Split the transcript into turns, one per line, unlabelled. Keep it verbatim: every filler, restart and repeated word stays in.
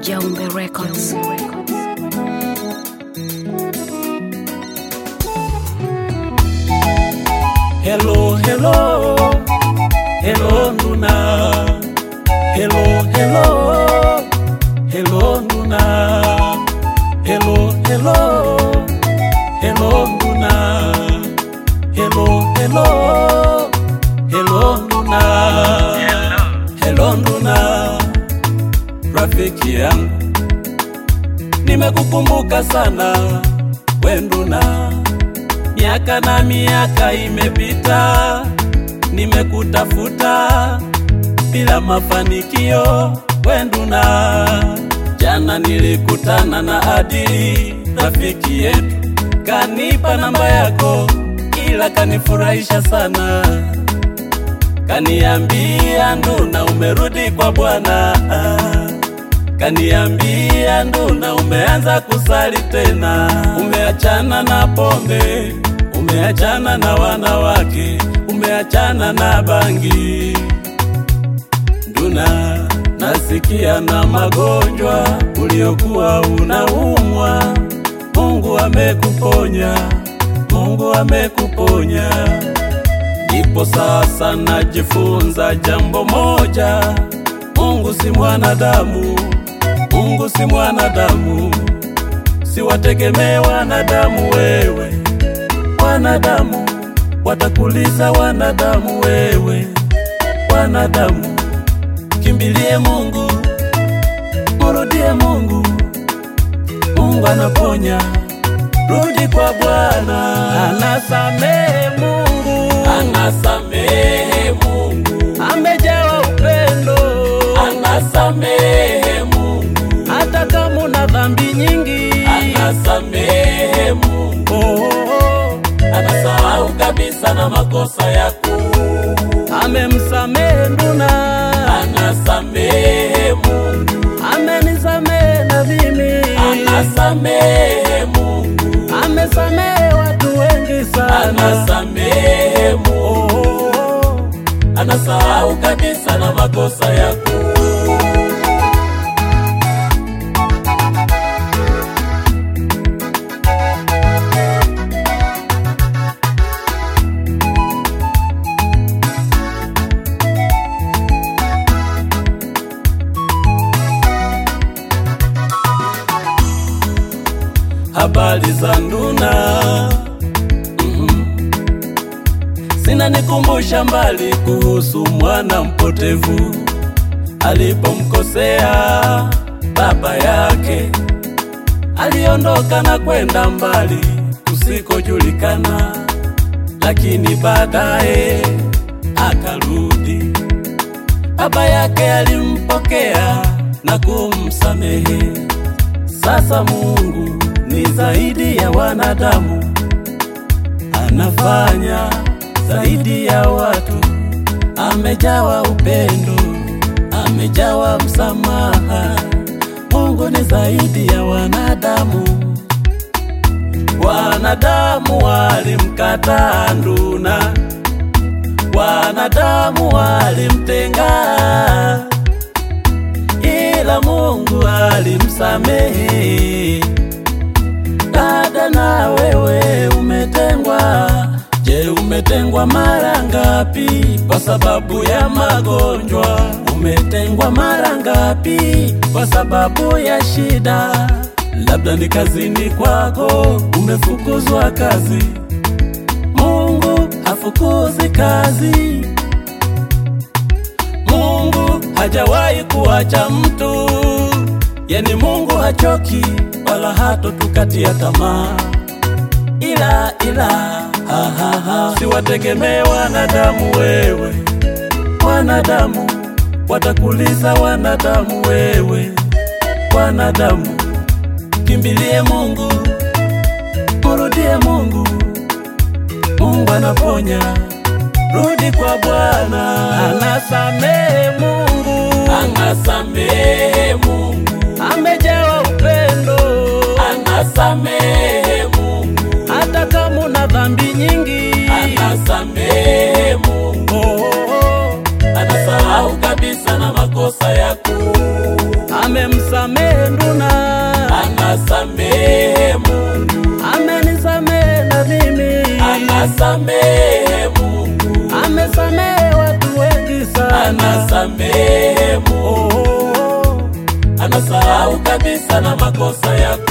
Jaumbe Records.
Hello, hello, hello Nduna. Hello, hello, hello Nduna. Hello, hello, hello Nduna. Hello, hello, hello Nduna. Hello Nduna, rafiki yangu, nimekukumbuka sana we Nduna. Miaka na miaka imepita, nimekutafuta bila mafanikio we Nduna. Jana nilikutana na Adili rafiki yetu, kanipa namba yako ila kanifurahisha sana. Kaniambia Nduna umerudi kwa Bwana, kaniambia Nduna umeanza kusali tena, umeachana na pombe, umeachana na wanawake, umeachana na bangi. Nduna, nasikia na magonjwa uliokuwa unaumwa, Mungu amekuponya, Mungu amekuponya. Ipo sasa najifunza jambo moja, Mungu si mwanadamu, Mungu si mwanadamu. Siwategemee wanadamu wewe, wanadamu watakuliza wanadamu wewe. Wanadamu, kimbilie Mungu, murudie Mungu, Mungu anaponya. Rudi kwa Bwana, anasamehe Mungu, anasamehe Mungu, amejawa upendo, anasamehe Mungu, hata kama una dhambi nyingi, anasamehe Mungu. Oh, oh, oh. Anasahau kabisa na makosa yako, amemsamehe Nduna, anasamehe Mungu, amenisamehe na mimi, anasamehe Mungu, amesamehe watu wengi sana, anasamehe Mungu. Oh, oh, oh. Anasahau kabisa na makosa yako. Habari za Nduna, mm -hmm. Sina nikumbusha mbali kuhusu mwana mpotevu alipomkosea baba yake. Aliondoka na kwenda mbali kusikojulikana, lakini baadaye akarudi. Baba yake alimpokea na kumsamehe. Sasa Mungu ni zaidi ya wanadamu, anafanya zaidi ya watu. Amejawa upendo, amejawa msamaha. Mungu ni zaidi ya wanadamu. Wanadamu walimkataa Nduna, wanadamu walimtenga, ila Mungu alimsamehe. Dada, na wewe umetengwa. Je, umetengwa mara ngapi kwa sababu ya magonjwa? Umetengwa mara ngapi kwa sababu ya shida? Labda ni kazini kwako umefukuzwa kazi. Mungu hafukuzi kazi. Mungu hajawahi kuacha mtu, yani Mungu hachoki wala hatotukatia tamaa. Ila ila ha, ha, ha. Siwategemee wanadamu wewe, wanadamu watakuliza wanadamu wewe. Wanadamu, kimbilie Mungu, murudie Mungu, Mungu anaponya. Rudi kwa Bwana, anasamehe Mungu, anasamehe Mungu, amejawa upendo, anasamehe Mungu, hata kama una dhambi nyingi, anasamehe Mungu. Oh, oh, oh. Anasahau kabisa na makosa yako, amemsamehe anasamehe Mungu,
amesamehe watu wengi sana,
anasamehe Mungu,
oh, oh, oh.
anasahau kabisa na makosa yako.